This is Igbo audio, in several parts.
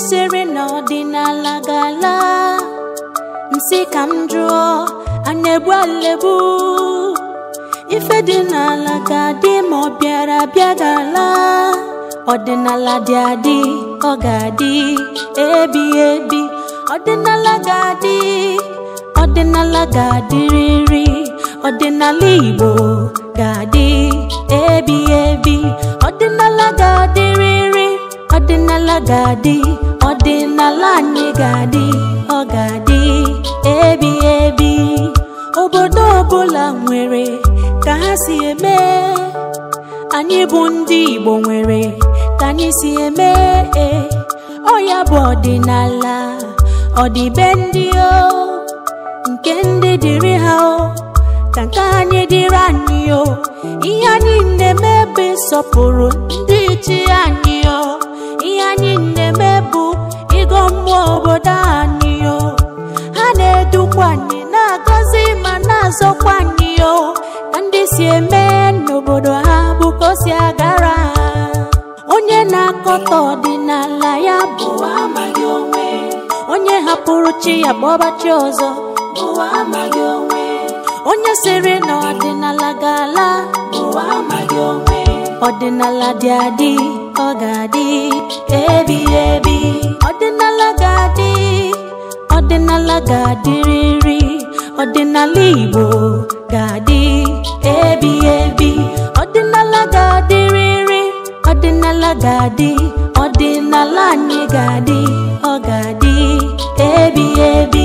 siri na ọdịnala gala nsi ka m jụọ anegbu alebu ife dị n'ala ga-adị ma ọ bịara bịa gala ọdịnala dị adị ọ ga-adị ebi ebi ọdịnala ga-adị ọdịnala ga-adịrịrị ọdịnala Igbo ga-adị ebi ebi ọdịnala ga-adịrịrị ọdịnala ga-adị ọdịnala anyị ga-adị ọ ga-adị ebi ebi obodo ọbụla nwere ka ha si eme anyị bụ ndị Igbo nwere ka anyị si eme ọ ya bụ ọdịnala ọdịbe ndị o nke ndị dịrị ha o ka nke anyị dịrị anyị o ihe anyị na-eme bụ ịsọpụrụ ndị ichi anyị o ihe anyị na-eme bụ ịgọ mmụọ obodo anyị o ha na-edukwa anyị na-agọzi ma na-azọkwa anyị o ka ndị si eme n'obodo ha bụ ka o si agara ha onye na-akọta ọdịnala ya bụ amaghị onwe onye hapụrụ chi ya kpọba chi ọzọ bụ amaghị onwe onye siri na ọdịnala gala bụ amaghị onwe ọdịnala dị adị ọ ga-adị ebi ebi ọdịnala ga-adị ọdịnala ga-adịrịrị ọdịnala Igbo ga-adị ebi ebi ọdịnala ga-adịrịrị ọdịnala ga-adị ọdịnala anyị ga-adị ọ ga-adị ebi ebi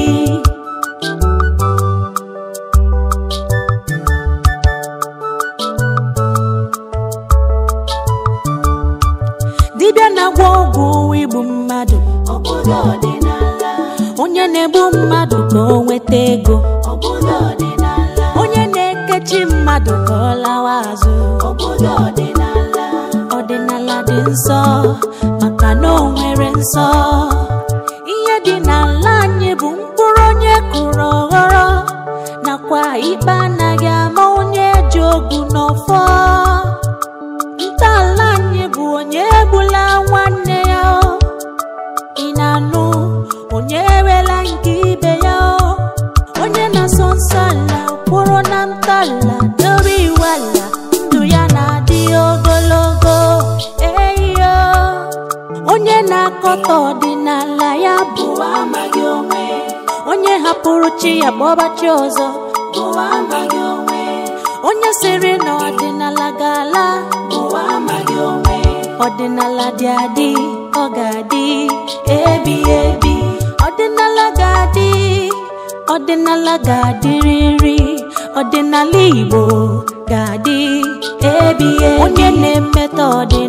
dibịa na-agwọ ọgwụ igbu mmadụ ọbụla ọdịnala onye na-egbu mmadụ ka o nweta ego ọbụla ọdịnala onye na-ekechi mmadụ ka ọ lawa azụ ọbụla ọdịnala ọdịnala dị nsọ maka na o nwere nsọ ihe dị n'ala anyị bụ mkpụrụ onye kụrụ ọghọrọ nakwa ikpe anaghị ama onye ji ogu n'ọfọ ntọala anyị bụ onye egbula nwanne ya ị na-anụ onye ewela nke ibe ya onye na-asọ nsọ ala kwụrụ na ntọala dobe iwu ala ndụ ya na-adị ogologo eyo onye na-akọta ọdịnala ya bụ amaghị onwe onye hapụrụ chi ya kpọba chi ọzọ bụ amaghị onwe onye siri na ọdịnala gala bụ amaghị onwe ọdịnala dị adị ọ ga-adị ebi ebi ọdịnala ga-adị ọdịnala ga-adịrịrị ọdịnala Igbo ga-adị ebi ebi onye na-emetọ ọdịnala